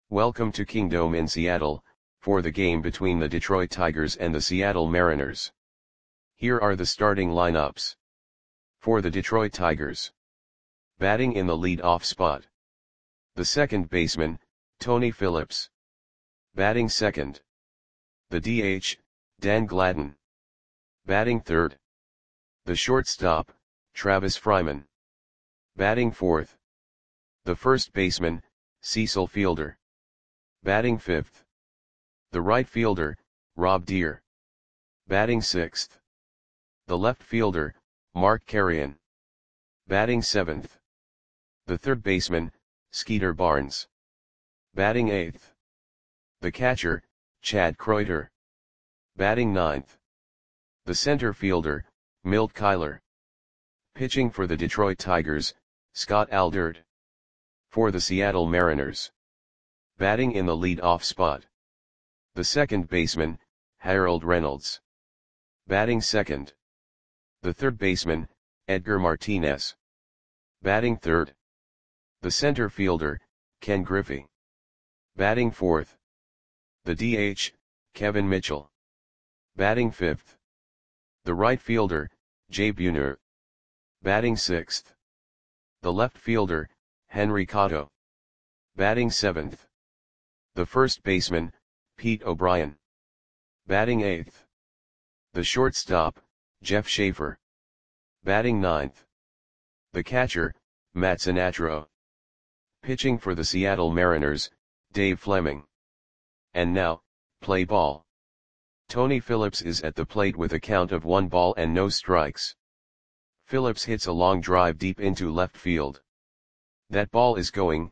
Welcome to Kingdome in Seattle, for the game between the Detroit Tigers and the Seattle Mariners. Here are the starting lineups. For the Detroit Tigers. Batting in the lead-off spot. The second baseman, Tony Phillips. Batting second. The DH, Dan Gladden. Batting third. The shortstop, Travis Fryman. Batting fourth. The first baseman, Cecil Fielder. Batting fifth. The right fielder, Rob Deer. Batting sixth. The left fielder, Mark Carreon. Batting seventh. The third baseman, Skeeter Barnes. Batting eighth. The catcher, Chad Kreuter. Batting ninth. The center fielder, Milt Kyler. Pitching for the Detroit Tigers, Scott Alderd. For the Seattle Mariners. Batting in the lead-off spot. The second baseman, Harold Reynolds. Batting second. The third baseman, Edgar Martinez. Batting third. The center fielder, Ken Griffey. Batting fourth. The DH, Kevin Mitchell. Batting fifth. The right fielder, Jay Buhner. Batting sixth. The left fielder, Henry Cotto. Batting seventh. The first baseman, Pete O'Brien. Batting eighth. The shortstop, Jeff Schaefer. Batting ninth. The catcher, Matt Sinatro. Pitching for the Seattle Mariners, Dave Fleming. And now, play ball. Tony Phillips is at the plate with a count of 1 ball and no strikes. Phillips hits a long drive deep into left field. That ball is gone.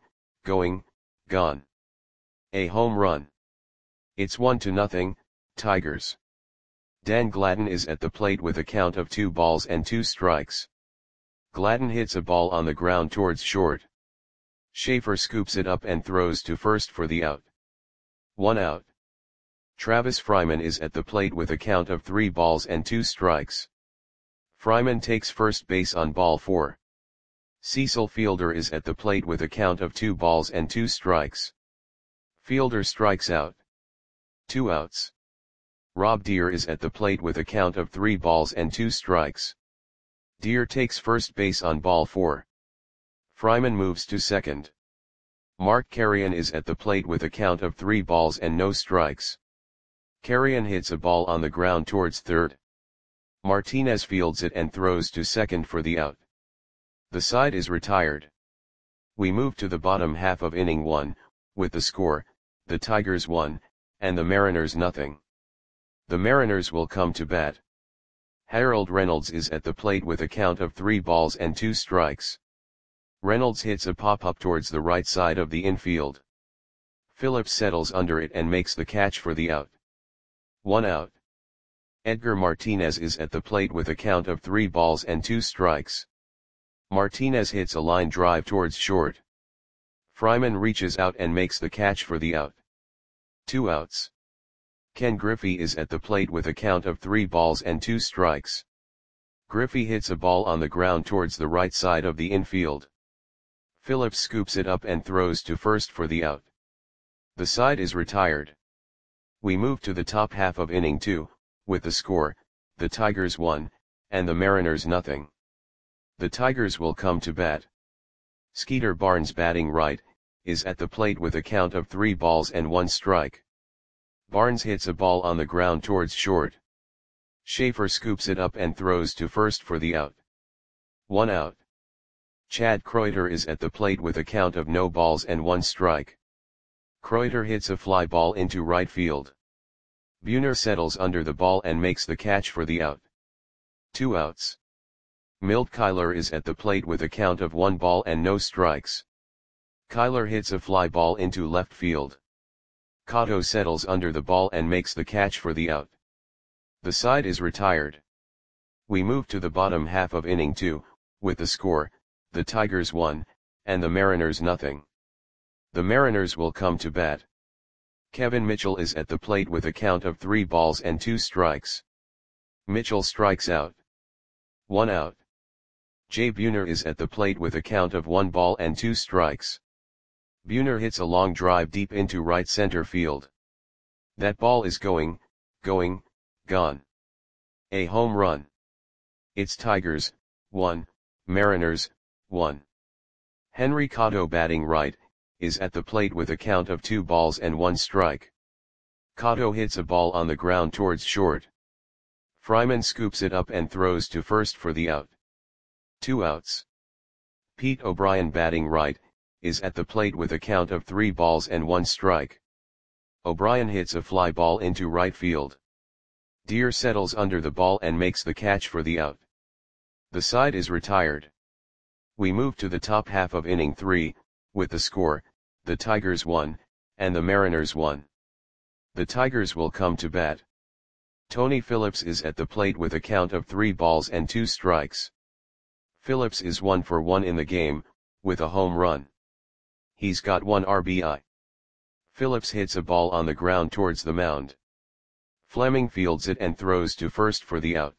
A home run. It's 1-0, Tigers. Dan Gladden is at the plate with a count of 2 balls and 2 strikes. Gladden hits a ball on the ground towards short. Schaefer scoops it up and throws to first for the out. 1 out. Travis Fryman is at the plate with a count of 3 balls and 2 strikes. Fryman takes first base on ball 4. Cecil Fielder is at the plate with a count of 2 balls and 2 strikes. Fielder strikes out. 2 outs. Rob Deer is at the plate with a count of 3 balls and 2 strikes. Deer takes first base on ball 4. Fryman moves to second. Mark Carreon is at the plate with a count of 3 balls and no strikes. Carreon hits a ball on the ground towards third. Martinez fields it and throws to second for the out. The side is retired. We move to the bottom half of inning 1, with the score, the Tigers 1, and the Mariners 0. The Mariners will come to bat. Harold Reynolds is at the plate with a count of 3 balls and 2 strikes. Reynolds hits a pop-up towards the right side of the infield. Phillips settles under it and makes the catch for the out. 1 out. Edgar Martinez is at the plate with a count of 3 balls and 2 strikes. Martinez hits a line drive towards short. Fryman reaches out and makes the catch for the out. 2 outs. Ken Griffey is at the plate with a count of 3 balls and 2 strikes. Griffey hits a ball on the ground towards the right side of the infield. Phillips scoops it up and throws to first for the out. The side is retired. We move to the top half of inning 2, with the score, the Tigers 1, and the Mariners 0. The Tigers will come to bat. Skeeter Barnes, batting right, is at the plate with a count of 3 balls and 1 strike. Barnes hits a ball on the ground towards short. Schaefer scoops it up and throws to first for the out. 1 out. Chad Kreuter is at the plate with a count of no balls and 1 strike. Kreuter hits a fly ball into right field. Buhner settles under the ball and makes the catch for the out. 2 outs. Milt Kyler is at the plate with a count of 1 ball and no strikes. Kyler hits a fly ball into left field. Cotto settles under the ball and makes the catch for the out. The side is retired. We move to the bottom half of inning 2, with the score, the Tigers 1, and the Mariners 0. The Mariners will come to bat. Kevin Mitchell is at the plate with a count of 3 balls and 2 strikes. Mitchell strikes out. 1 out. Jay Buhner is at the plate with a count of 1 ball and 2 strikes. Buhner hits a long drive deep into right center field. That ball is going, gone. A home run. It's Tigers, 1, Mariners, 1. Henry Cotto batting right, is at the plate with a count of 2 balls and 1 strike. Cotto hits a ball on the ground towards short. Fryman scoops it up and throws to first for the out. 2 outs. Pete O'Brien batting right, is at the plate with a count of 3 balls and 1 strike. O'Brien hits a fly ball into right field. Deer settles under the ball and makes the catch for the out. The side is retired. We move to the top half of inning 3, with the score, the Tigers 1, and the Mariners 1. The Tigers will come to bat. Tony Phillips is at the plate with a count of 3 balls and 2 strikes. Phillips is 1 for 1 in the game, with a home run. He's got 1 RBI. Phillips hits a ball on the ground towards the mound. Fleming fields it and throws to first for the out.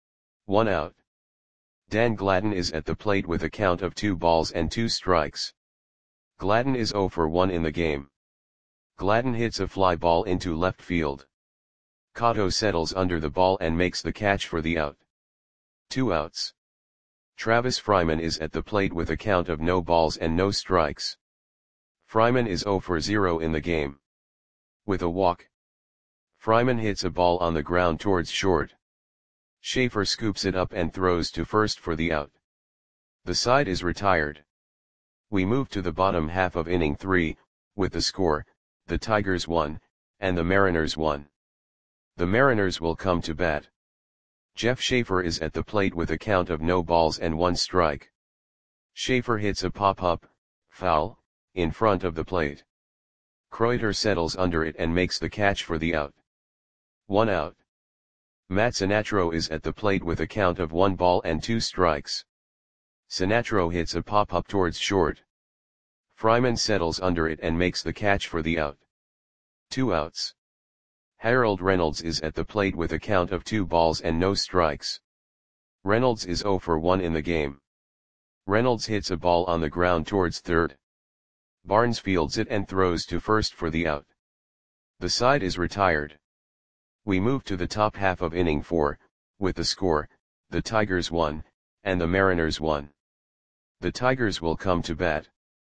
1 out. Dan Gladden is at the plate with a count of 2 balls and 2 strikes. Gladden is 0 for 1 in the game. Gladden hits a fly ball into left field. Cotto settles under the ball and makes the catch for the out. 2 outs. Travis Fryman is at the plate with a count of no balls and no strikes. Fryman is 0 for 0 in the game. With a walk. Fryman hits a ball on the ground towards short. Schaefer scoops it up and throws to first for the out. The side is retired. We move to the bottom half of inning 3, with the score, the Tigers 1, and the Mariners 1. The Mariners will come to bat. Jeff Schaefer is at the plate with a count of no balls and 1 strike. Schaefer hits a pop-up, foul, in front of the plate. Kreuter settles under it and makes the catch for the out. 1 out. Matt Sinatro is at the plate with a count of 1 ball and 2 strikes. Sinatro hits a pop-up towards short. Fryman settles under it and makes the catch for the out. 2 outs. Harold Reynolds is at the plate with a count of 2 balls and no strikes. Reynolds is 0 for 1 in the game. Reynolds hits a ball on the ground towards third. Barnes fields it and throws to first for the out. The side is retired. We move to the top half of inning 4, with the score, the Tigers 1, and the Mariners 1. The Tigers will come to bat.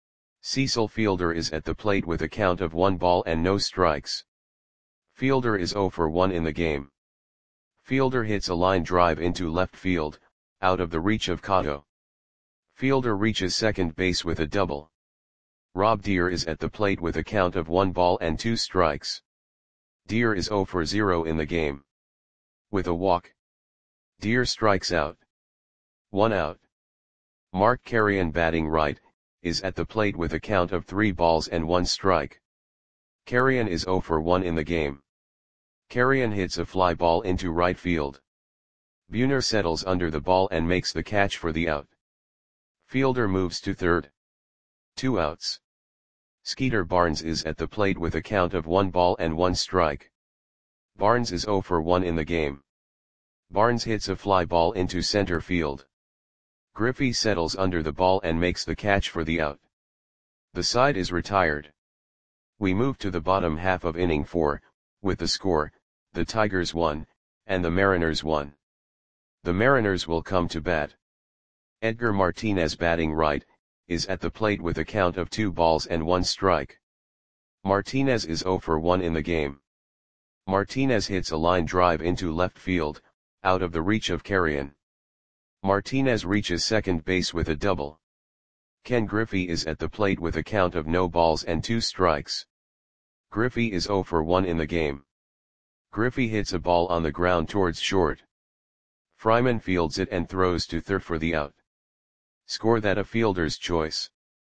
Cecil Fielder is at the plate with a count of 1 ball and no strikes. Fielder is 0 for 1 in the game. Fielder hits a line drive into left field, out of the reach of Cotto. Fielder reaches second base with a double. Rob Deere is at the plate with a count of 1 ball and 2 strikes. Deere is 0 for 0 in the game. With a walk. Deere strikes out. 1 out. Mark Carrion batting right, is at the plate with a count of 3 balls and 1 strike. Carrion is 0 for 1 in the game. Carrion hits a fly ball into right field. Buhner settles under the ball and makes the catch for the out. Fielder moves to third. 2 outs. Skeeter Barnes is at the plate with a count of 1 ball and 1 strike. Barnes is 0 for 1 in the game. Barnes hits a fly ball into center field. Griffey settles under the ball and makes the catch for the out. The side is retired. We move to the bottom half of inning 4, with the score, the Tigers 1, and the Mariners 1. The Mariners will come to bat. Edgar Martinez batting right, is at the plate with a count of 2 balls and 1 strike. Martinez is 0 for 1 in the game. Martinez hits a line drive into left field, out of the reach of Carrion. Martinez reaches second base with a double. Ken Griffey is at the plate with a count of no balls and 2 strikes. Griffey is 0 for 1 in the game. Griffey hits a ball on the ground towards short. Fryman fields it and throws to third for the out. Score that a fielder's choice.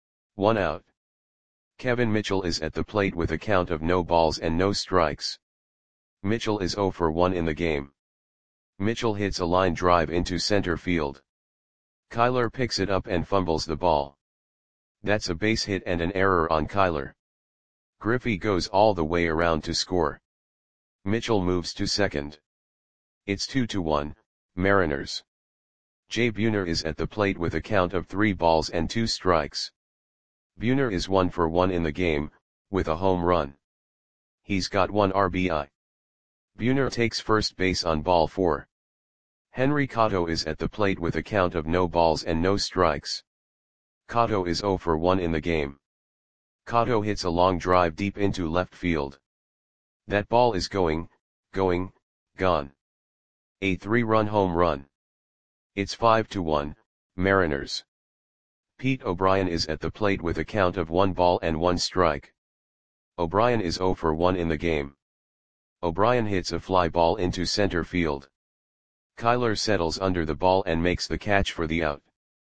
1 out. Kevin Mitchell is at the plate with a count of no balls and no strikes. Mitchell is 0 for 1 in the game. Mitchell hits a line drive into center field. Kyler picks it up and fumbles the ball. That's a base hit and an error on Kyler. Griffey goes all the way around to score. Mitchell moves to second. It's 2-1, Mariners. Jay Buhner is at the plate with a count of 3 balls and 2 strikes. Buhner is 1 for 1 in the game, with a home run. He's got 1 RBI. Buhner takes first base on ball 4. Henry Cotto is at the plate with a count of no balls and no strikes. Cotto is 0 for 1 in the game. Cotto hits a long drive deep into left field. That ball is gone. A 3-run home run. It's 5-1, Mariners. Pete O'Brien is at the plate with a count of 1 ball and 1 strike. O'Brien is 0 for 1 in the game. O'Brien hits a fly ball into center field. Kyler settles under the ball and makes the catch for the out.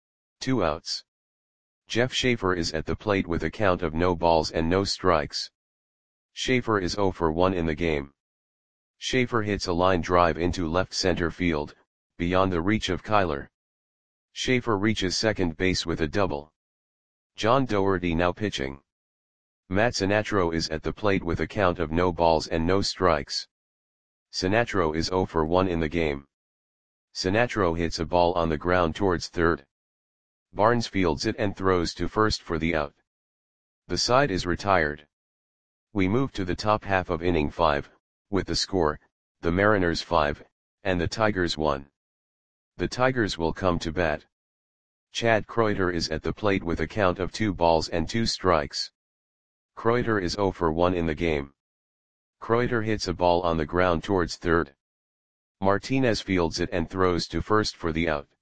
2 outs. Jeff Schaefer is at the plate with a count of no balls and no strikes. Schaefer is 0 for 1 in the game. Schaefer hits a line drive into left center field, beyond the reach of Kyler. Schaefer reaches second base with a double. John Doherty now pitching. Matt Sinatro is at the plate with a count of no balls and no strikes. Sinatro is 0 for 1 in the game. Sinatro hits a ball on the ground towards third. Barnes fields it and throws to first for the out. The side is retired. We move to the top half of inning 5, with the score, the Mariners 5, and the Tigers 1. The Tigers will come to bat. Chad Kreuter is at the plate with a count of 2 balls and 2 strikes. Kreuter is 0 for 1 in the game. Kreuter hits a ball on the ground towards third. Martinez fields it and throws to first for the out.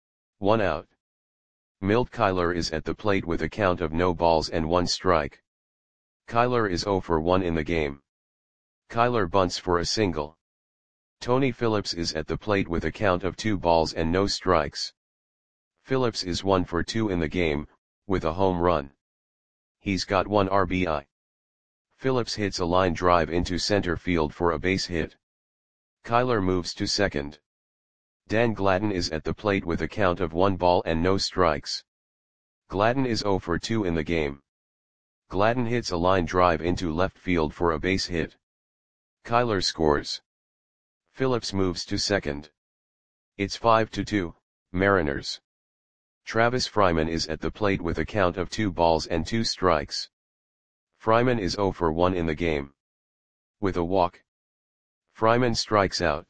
1 out. Milt Kyler is at the plate with a count of no balls and 1 strike. Kyler is 0 for 1 in the game. Kyler bunts for a single. Tony Phillips is at the plate with a count of 2 balls and no strikes. Phillips is 1 for 2 in the game, with a home run. He's got 1 RBI. Phillips hits a line drive into center field for a base hit. Kyler moves to second. Dan Gladden is at the plate with a count of 1 ball and no strikes. Gladden is 0 for 2 in the game. Gladden hits a line drive into left field for a base hit. Kyler scores. Phillips moves to second. It's 5-2, Mariners. Travis Fryman is at the plate with a count of 2 balls and 2 strikes. Fryman is 0 for 1 in the game. With a walk. Fryman strikes out.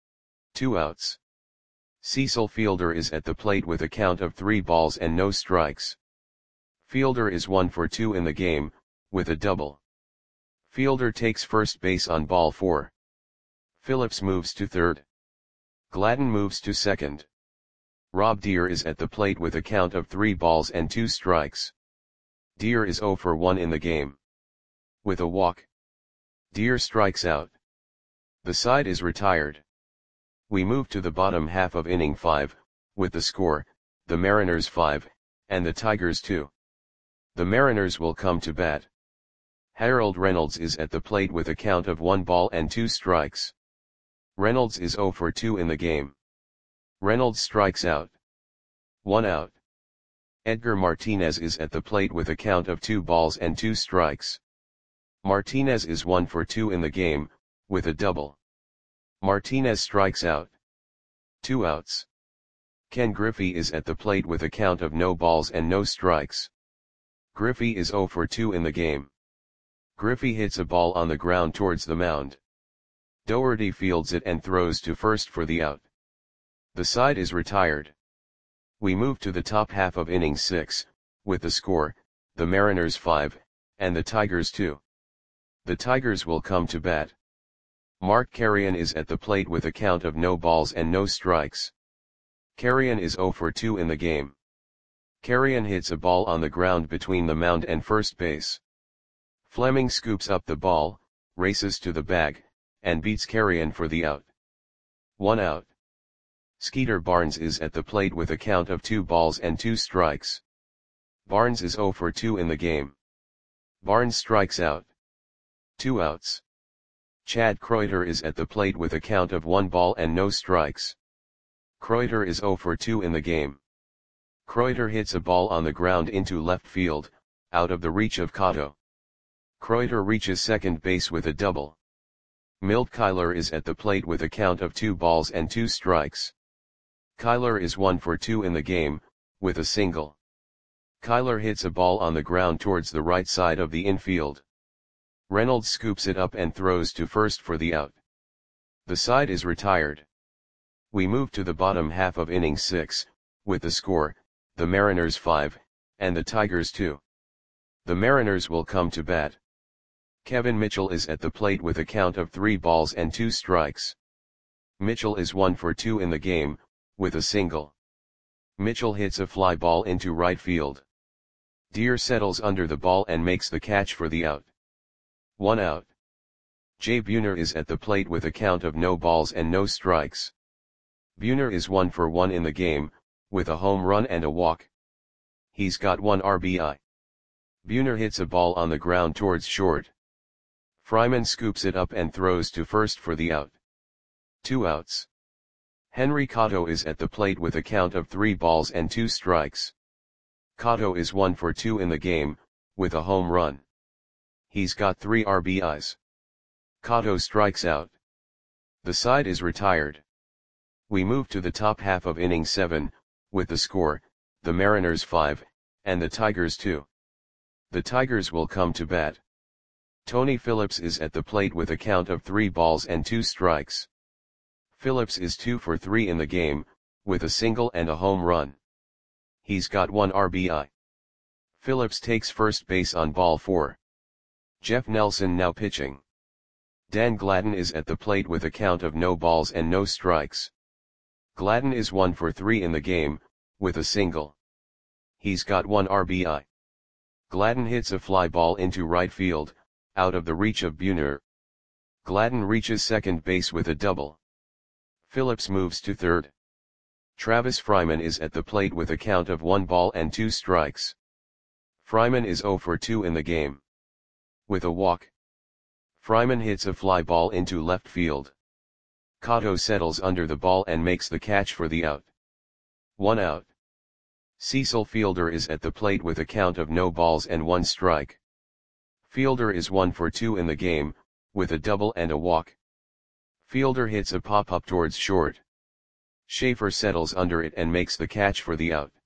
2 outs. Cecil Fielder is at the plate with a count of 3 balls and no strikes. Fielder is 1 for 2 in the game, with a double. Fielder takes first base on ball 4. Phillips moves to third. Gladden moves to second. Rob Deere is at the plate with a count of 3 balls and 2 strikes. Deere is 0 for 1 in the game. With a walk. Deere strikes out. The side is retired. We move to the bottom half of inning 5, with the score, the Mariners 5, and the Tigers 2. The Mariners will come to bat. Harold Reynolds is at the plate with a count of 1 ball and 2 strikes. Reynolds is 0 for 2 in the game. Reynolds strikes out. 1 out. Edgar Martinez is at the plate with a count of 2 balls and 2 strikes. Martinez is 1 for 2 in the game, with a double. Martinez strikes out. 2 outs. Ken Griffey is at the plate with a count of no balls and no strikes. Griffey is 0 for 2 in the game. Griffey hits a ball on the ground towards the mound. Doherty fields it and throws to first for the out. The side is retired. We move to the top half of inning 6, with the score, the Mariners 5, and the Tigers 2. The Tigers will come to bat. Mark Carrion is at the plate with a count of no balls and no strikes. Carrion is 0 for 2 in the game. Carrion hits a ball on the ground between the mound and first base. Fleming scoops up the ball, races to the bag, and beats Carrion for the out. 1 out. Skeeter Barnes is at the plate with a count of 2 balls and 2 strikes. Barnes is 0 for 2 in the game. Barnes strikes out. 2 outs. Chad Kreuter is at the plate with a count of 1 ball and no strikes. Kreuter is 0 for 2 in the game. Kreuter hits a ball on the ground into left field, out of the reach of Cotto. Kreuter reaches second base with a double. Milt Kyler is at the plate with a count of 2 balls and 2 strikes. Kyler is 1 for 2 in the game, with a single. Kyler hits a ball on the ground towards the right side of the infield. Reynolds scoops it up and throws to first for the out. The side is retired. We move to the bottom half of inning 6, with the score, the Mariners 5, and the Tigers 2. The Mariners will come to bat. Kevin Mitchell is at the plate with a count of 3 balls and 2 strikes. Mitchell is 1 for 2 in the game, with a single. Mitchell hits a fly ball into right field. Deer settles under the ball and makes the catch for the out. 1 out. Jay Buhner is at the plate with a count of no balls and no strikes. Buhner is 1 for 1 in the game, with a home run and a walk. He's got 1 RBI. Buhner hits a ball on the ground towards short. Fryman scoops it up and throws to first for the out. 2 outs. Henry Cotto is at the plate with a count of 3 balls and 2 strikes. Cotto is 1 for 2 in the game, with a home run. He's got 3 RBIs. Cotto strikes out. The side is retired. We move to the top half of inning 7, with the score, the Mariners 5, and the Tigers 2. The Tigers will come to bat. Tony Phillips is at the plate with a count of 3 balls and 2 strikes. Phillips is 2 for 3 in the game, with a single and a home run. He's got 1 RBI. Phillips takes first base on ball 4. Jeff Nelson now pitching. Dan Gladden is at the plate with a count of no balls and no strikes. Gladden is 1 for 3 in the game, with a single. He's got 1 RBI. Gladden hits a fly ball into right field, out of the reach of Buhner. Gladden reaches second base with a double. Phillips moves to third. Travis Fryman is at the plate with a count of 1 ball and 2 strikes. Fryman is 0 for 2 in the game. With a walk. Fryman hits a fly ball into left field. Cotto settles under the ball and makes the catch for the out. 1 out. Cecil Fielder is at the plate with a count of no balls and 1 strike. Fielder is 1 for 2 in the game, with a double and a walk. Fielder hits a pop-up towards short. Schaefer settles under it and makes the catch for the out.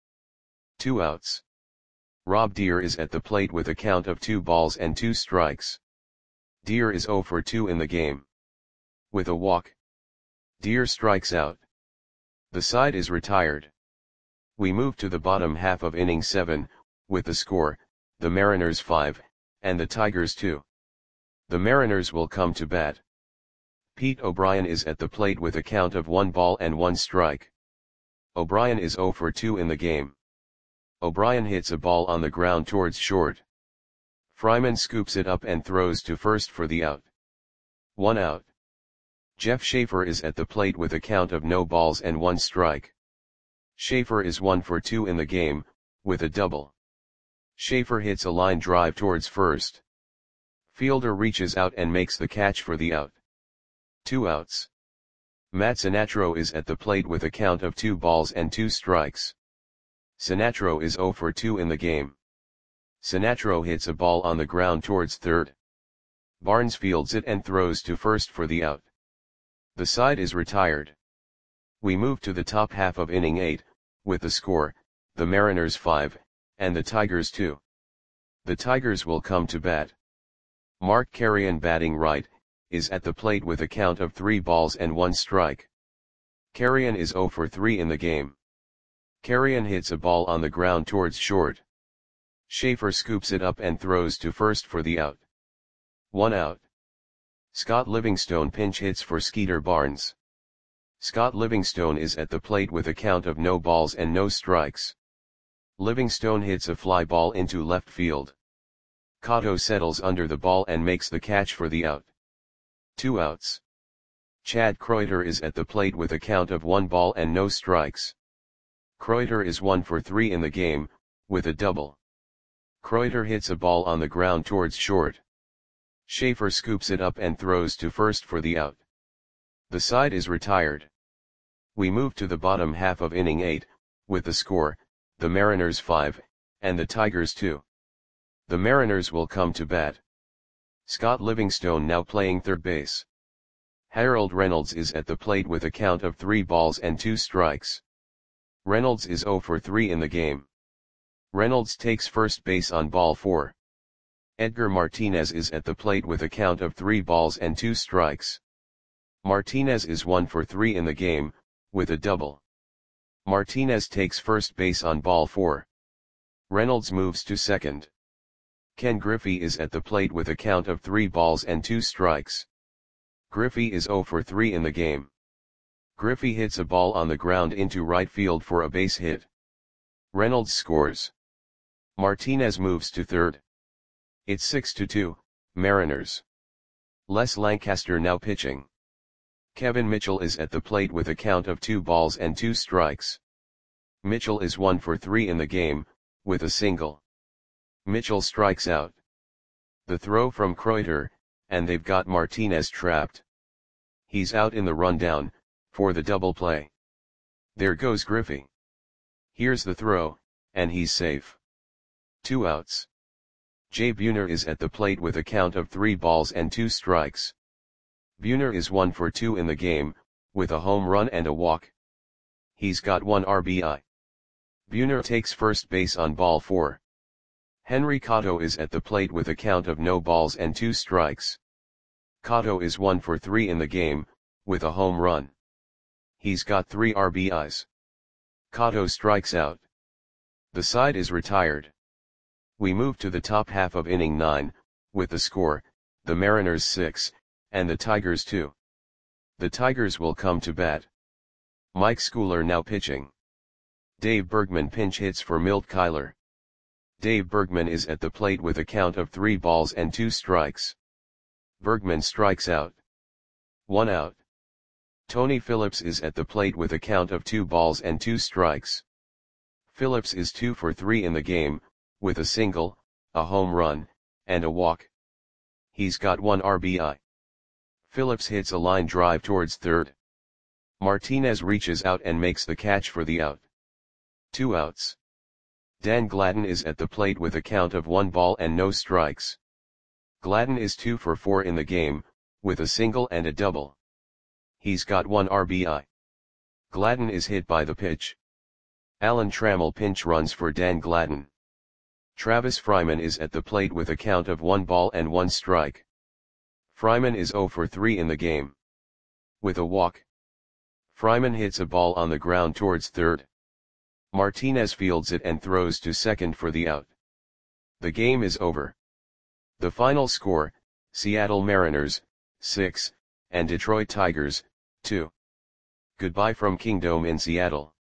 2 outs. Rob Deer is at the plate with a count of 2 balls and 2 strikes. Deer is 0 for 2 in the game. With a walk. Deer strikes out. The side is retired. We move to the bottom half of inning 7, with the score, the Mariners 5, and the Tigers 2. The Mariners will come to bat. Pete O'Brien is at the plate with a count of 1 ball and 1 strike. O'Brien is 0 for 2 in the game. O'Brien hits a ball on the ground towards short. Fryman scoops it up and throws to first for the out. 1 out. Jeff Schaefer is at the plate with a count of no balls and 1 strike. Schaefer is 1 for 2 in the game, with a double. Schaefer hits a line drive towards first. Fielder reaches out and makes the catch for the out. 2 outs. Matt Sinatro is at the plate with a count of 2 balls and 2 strikes. Sinatro is 0 for 2 in the game. Sinatro hits a ball on the ground towards third. Barnes fields it and throws to first for the out. The side is retired. We move to the top half of inning 8, with the score, the Mariners 5, and the Tigers 2. The Tigers will come to bat. Mark Carrion batting right, is at the plate with a count of 3 balls and 1 strike. Carrion is 0 for 3 in the game. Carrion hits a ball on the ground towards short. Schaefer scoops it up and throws to first for the out. 1 out. Scott Livingstone pinch hits for Skeeter Barnes. Scott Livingstone is at the plate with a count of no balls and no strikes. Livingstone hits a fly ball into left field. Cotto settles under the ball and makes the catch for the out. 2 outs. Chad Kreuter is at the plate with a count of 1 ball and no strikes. Kreuter is 1 for 3 in the game, with a double. Kreuter hits a ball on the ground towards short. Schaefer scoops it up and throws to first for the out. The side is retired. We move to the bottom half of inning 8, with the score, the Mariners 5, and the Tigers 2. The Mariners will come to bat. Scott Livingstone now playing third base. Harold Reynolds is at the plate with a count of 3 balls and 2 strikes. Reynolds is 0 for 3 in the game. Reynolds takes first base on ball 4. Edgar Martinez is at the plate with a count of 3 balls and 2 strikes. Martinez is 1 for 3 in the game, with a double. Martinez takes first base on ball 4. Reynolds moves to second. Ken Griffey is at the plate with a count of 3 balls and 2 strikes. Griffey is 0 for 3 in the game. Griffey hits a ball on the ground into right field for a base hit. Reynolds scores. Martinez moves to third. It's 6-2, Mariners. Les Lancaster now pitching. Kevin Mitchell is at the plate with a count of 2 balls and 2 strikes. Mitchell is 1 for 3 in the game, with a single. Mitchell strikes out. The throw from Kreuter, and they've got Martinez trapped. He's out in the rundown, for the double play. There goes Griffey. Here's the throw, and he's safe. 2 outs. Jay Buhner is at the plate with a count of 3 balls and 2 strikes. Buhner is 1 for 2 in the game, with a home run and a walk. He's got 1 RBI. Buhner takes first base on ball 4. Henry Cotto is at the plate with a count of no balls and 2 strikes. Cotto is 1 for 3 in the game, with a home run. He's got 3 RBIs. Cotto strikes out. The side is retired. We move to the top half of inning 9, with the score, the Mariners 6, and the Tigers 2. The Tigers will come to bat. Mike Schooler now pitching. Dave Bergman pinch hits for Milt Kyler. Dave Bergman is at the plate with a count of 3 balls and 2 strikes. Bergman strikes out. 1 out. Tony Phillips is at the plate with a count of 2 balls and 2 strikes. Phillips is 2 for 3 in the game, with a single, a home run, and a walk. He's got 1 RBI. Phillips hits a line drive towards third. Martinez reaches out and makes the catch for the out. 2 outs. Dan Gladden is at the plate with a count of 1 ball and no strikes. Gladden is 2 for 4 in the game, with a single and a double. He's got 1 RBI. Gladden is hit by the pitch. Alan Trammell pinch runs for Dan Gladden. Travis Fryman is at the plate with a count of 1 ball and 1 strike. Fryman is 0 for 3 in the game. With a walk. Fryman hits a ball on the ground towards third. Martinez fields it and throws to second for the out. The game is over. The final score, Seattle Mariners, 6, and Detroit Tigers, 2. Goodbye from Kingdome in Seattle.